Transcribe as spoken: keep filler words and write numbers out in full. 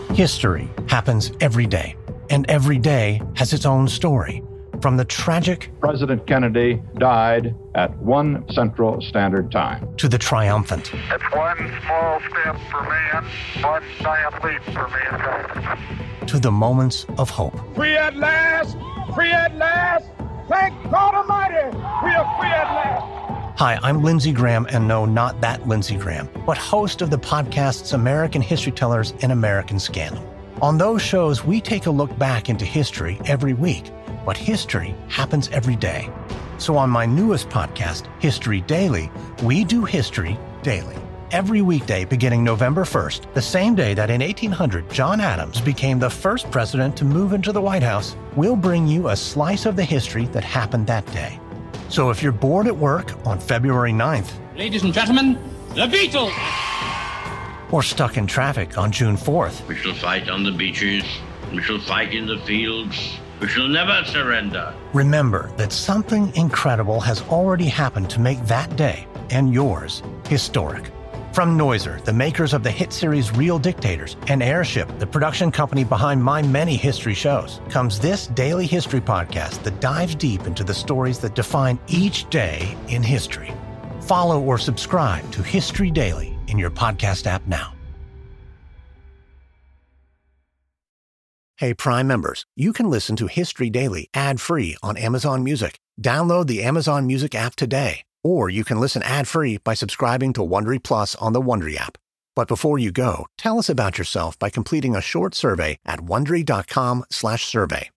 History happens every day, and every day has its own story. From the tragic President Kennedy died at one Central Standard Time to the triumphant. It's one small step for man, one giant leap for mankind. To the moments of hope. Free at last! Free at last! Thank God Almighty! We are free at last! Hi, I'm Lindsey Graham, and no, not that Lindsey Graham, but host of the podcasts American History Tellers and American Scandal. On those shows, we take a look back into history every week, but history happens every day. So on my newest podcast, History Daily, we do history daily. Every weekday beginning November first, the same day that in eighteen hundred John Adams became the first president to move into the White House, we'll bring you a slice of the history that happened that day. So if you're bored at work on February ninth, ladies and gentlemen, the Beatles! Or stuck in traffic on June fourth, we shall fight on the beaches, we shall fight in the fields, we shall never surrender. Remember that something incredible has already happened to make that day, and yours, historic. From Noiser, the makers of the hit series Real Dictators, and Airship, the production company behind my many history shows, comes this daily history podcast that dives deep into the stories that define each day in history. Follow or subscribe to History Daily in your podcast app now. Hey, Prime members, you can listen to History Daily ad-free on Amazon Music. Download the Amazon Music app today. Or you can listen ad-free by subscribing to Wondery Plus on the Wondery app. But before you go, tell us about yourself by completing a short survey at Wondery dot com slash survey.